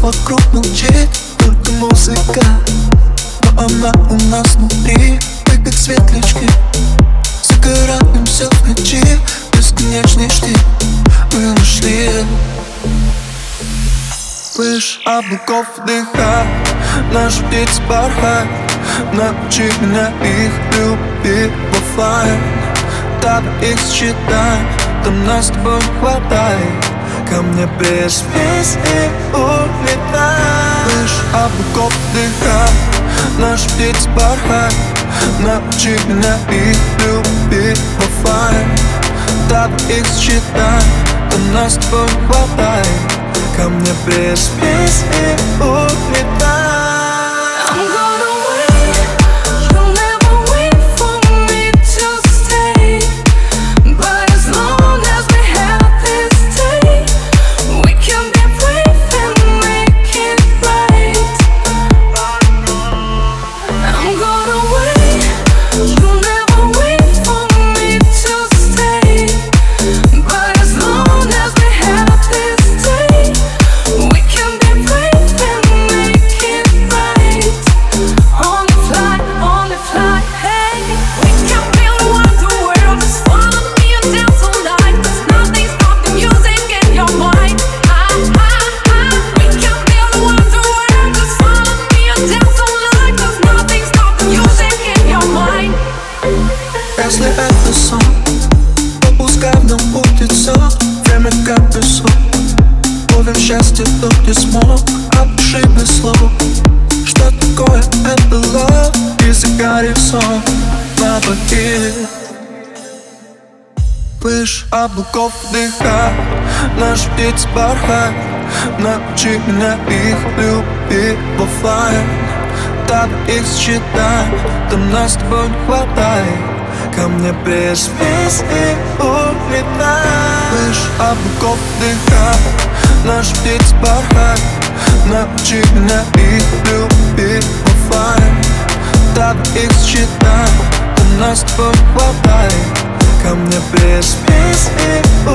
вокруг молчит, только музыка, но она у нас внутри. Мы как светлячки, загораемся в ночи, бесконечный штиль мы нашли. Слышь, облаков вдыхай, наш птиц порхай. Научи меня их любить в оффлайн. Давай их считай, там нас с тобой хватает. Ко мне без песни улетай. Слышь, облаков вдыхай, наш птиц порхай. Научи меня их любить в оффлайн. Давай их считай, там нас с тобой хватает. Ко мне без песни улетай. Если это сон, то пускай в нем будет все. Время как песок, ловим счастье то, где смог. Опиши без слов, что такое это love. И загорит сон на двоих. Слышь, облаков вдыхай, наш птиц порхай. Научи меня их любить в оффлайн. Давай их считай, там нас с тобой хватает. Ко мне без песни улетай. Слышь, облаков вдыхай, наш птиц порхай. Научи меня их любить в оффлайн. Давай их считай, там нас с тобой хватает. Ко мне без песни